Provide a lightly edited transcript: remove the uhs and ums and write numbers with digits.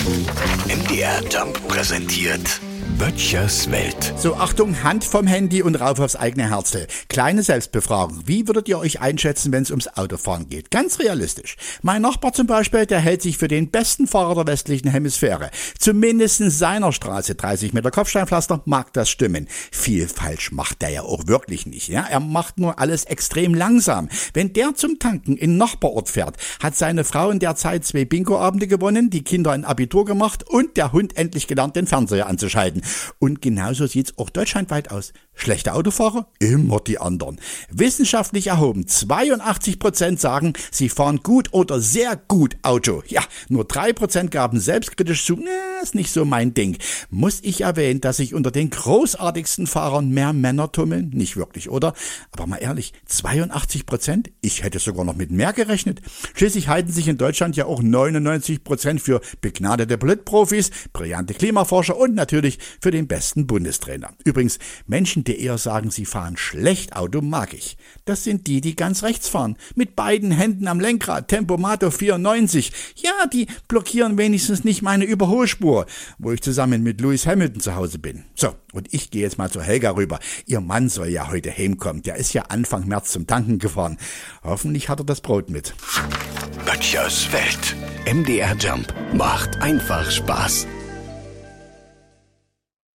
MDR Jump präsentiert Böttchers Welt. So, Achtung, Hand vom Handy und rauf aufs eigene Herzl. Kleine Selbstbefragung. Wie würdet ihr euch einschätzen, wenn es ums Autofahren geht? Ganz realistisch. Mein Nachbar zum Beispiel, der hält sich für den besten Fahrer der westlichen Hemisphäre. Zumindest in seiner Straße, 30 Meter Kopfsteinpflaster, mag das stimmen. Viel falsch macht der ja auch wirklich nicht. Ja? Er macht nur alles extrem langsam. Wenn der zum Tanken in Nachbarort fährt, hat seine Frau in der Zeit 2 Bingo-Abende gewonnen, die Kinder ein Abitur gemacht und der Hund endlich gelernt, den Fernseher anzuschalten. Und genauso sieht's auch deutschlandweit aus. Schlechte Autofahrer? Immer die anderen. Wissenschaftlich erhoben, 82% sagen, sie fahren gut oder sehr gut Auto. Ja, nur 3% gaben selbstkritisch zu, ist nicht so mein Ding. Muss ich erwähnen, dass sich unter den großartigsten Fahrern mehr Männer tummeln? Nicht wirklich, oder? Aber mal ehrlich, 82%? Ich hätte sogar noch mit mehr gerechnet. Schließlich halten sich in Deutschland ja auch 99% für begnadete Politprofis, brillante Klimaforscher und natürlich für den besten Bundestrainer. Übrigens, Menschen, die eher sagen, sie fahren schlecht Auto, mag ich. Das sind die ganz rechts fahren. Mit beiden Händen am Lenkrad, Tempomato 94. Ja, die blockieren wenigstens nicht meine Überholspur, wo ich zusammen mit Lewis Hamilton zu Hause bin. So, und ich gehe jetzt mal zu Helga rüber. Ihr Mann soll ja heute heimkommen. Der ist ja Anfang März zum Tanken gefahren. Hoffentlich hat er das Brot mit. Böttchers Welt. MDR Jump macht einfach Spaß.